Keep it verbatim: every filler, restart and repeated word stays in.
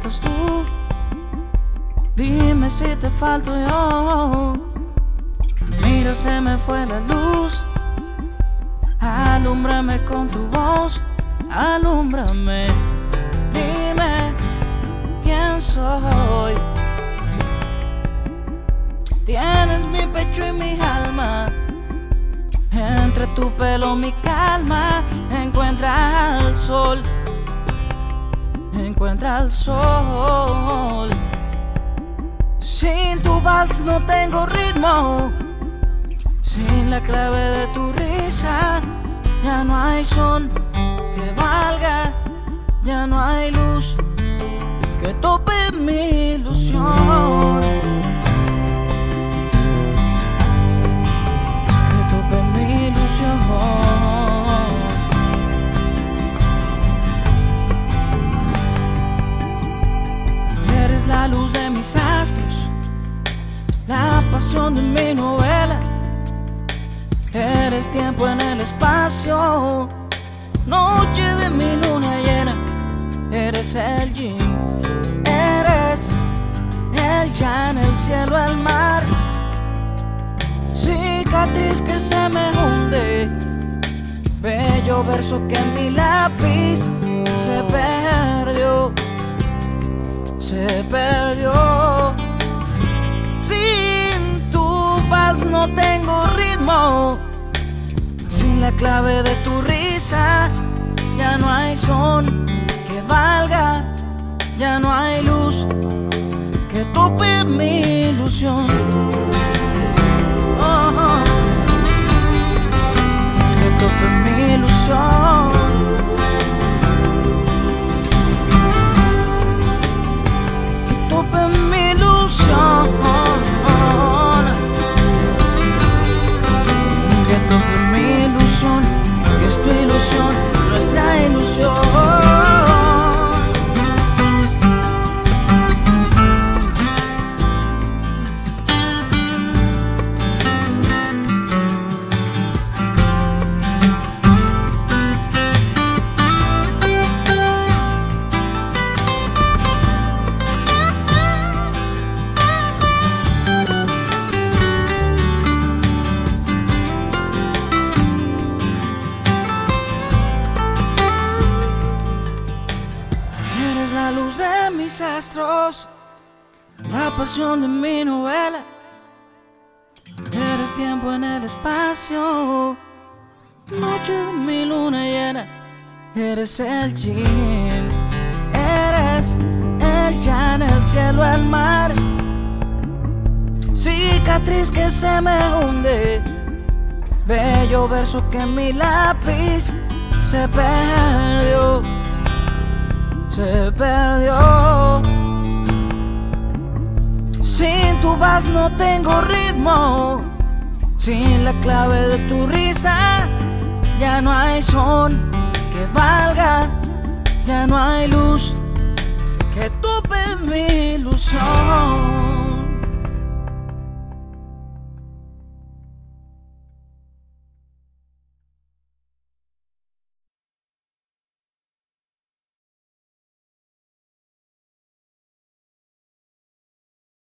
faltas tú. Dime si te falto yo. Mira, se me fue la luz. Alúmbrame con tu voz, alúmbrame. Dime quién soy. Tienes mi pecho y mi alma. Entre tu pelo mi calma. Encuentra el sol. Encuentra el sol. Sin tu vals no tengo ritmo. Sin la clave de tu risa ya no hay son que valga. Ya no hay luz que tope mi ilusión. Que tope mi ilusión. Eres la luz de mis astros, la pasión de mi novela. Eres tiempo en el espacio, noche de mi luna llena. Eres el yin, eres el yang, el cielo, el mar. Cicatriz que se me hunde, bello verso que en mi lápiz se perdió, se perdió. Sin tu vals no tengo ritmo. Sin la clave de tu risa ya no hay son que valga. Ya no hay luz que tope mi ilusión. Oh, oh. Que tope mi ilusión. Que tope mi ilusión. Que tope mi ilusión. Que es tu ilusión, nuestra ilusión. La luz de mis astros, la pasión de mi novela. Eres tiempo en el espacio, noche de mi luna llena. Eres el yin, eres el yang, el cielo, el mar. Cicatriz que se me hunde, bello verso que en mi lápiz se perdió, se perdió. Sin tu vals no tengo ritmo. Sin la clave de tu risa ya no hay son que valga. Ya no hay luz que tope mi ilusión.